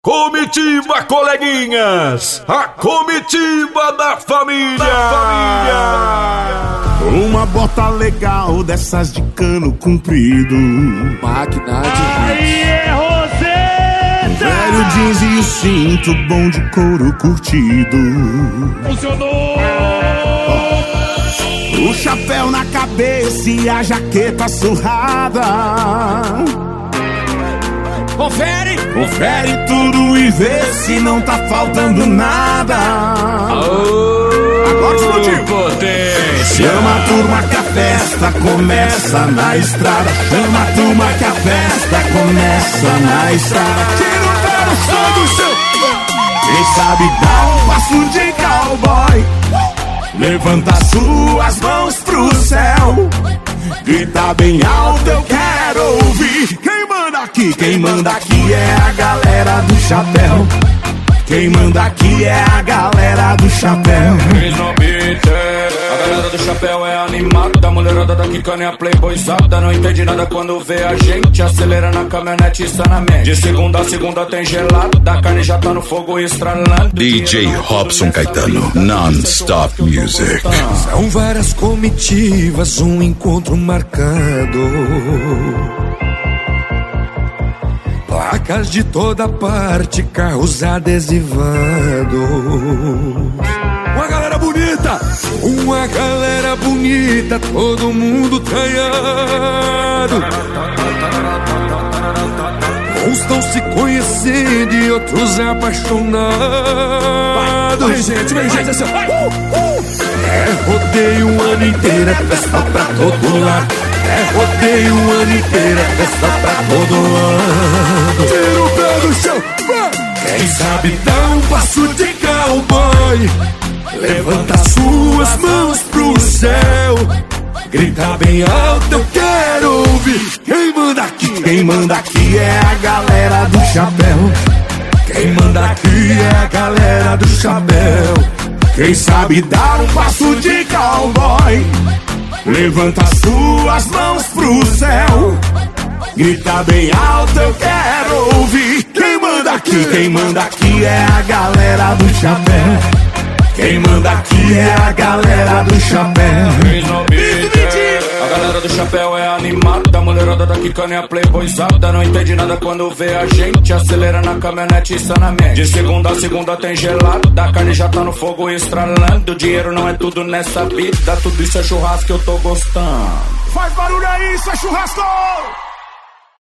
Comitiva, coleguinhas, a comitiva da família. Uma bota legal dessas de cano comprido, Máquina de Aí é Roseta! velho jeans e o cinto bom de couro curtido. Funcionou! O chapéu na cabeça e a jaqueta surrada. Confere! Confere tudo e vê se não tá faltando nada. Agora explodiu. Potência. Chama a turma que a festa começa na estrada. Chama a turma que a festa começa na estrada. Tira o pé no chão do chão. Quem sabe dá um passo de cowboy. Levanta suas mãos pro céu. Grita bem alto, eu quero ouvir. Quem manda aqui é a galera do chapéu. Quem manda aqui é a galera do chapéu. A galera do chapéu é animada. A mulherada da quicana é a playboyzada. Não entende nada quando vê a gente. Acelera na caminhonete e está na mente. De segunda a segunda tem gelado. Da carne já tá no fogo estralando. DJ Robson Caetano, non-stop music. São várias comitivas, um encontro marcado. Placas de toda parte, carros adesivados. Uma galera bonita, todo mundo traiado. Uns estão se conhecendo e outros apaixonados. Vem gente, assim, É rodeio o ano inteiro, é festa pra todo lado. É rodeio o ano inteiro, é festa pra todo lado. Tira o pé do chão, vai! Quem sabe dá um passo de cowboy. Levanta suas mãos pro céu. Grita bem alto, eu quero ouvir. Quem manda aqui é a galera do chapéu. Quem manda aqui é a galera do chapéu. Quem sabe dar um passo de cowboy. Levanta suas mãos pro céu. Grita bem alto, eu quero ouvir. Quem manda aqui é a galera do chapéu. Quem manda aqui é a galera do chapéu. A galera do chapéu é animada. A mulherada da quicana é a playboyzada. Não entende nada quando vê a gente. Acelera na caminhonete e está na mente. De segunda a segunda tem gelado. Da carne já tá no fogo estralando. Dinheiro não é tudo nessa vida. Tudo isso é churrasco que eu tô gostando. Faz barulho aí, isso é churrasco!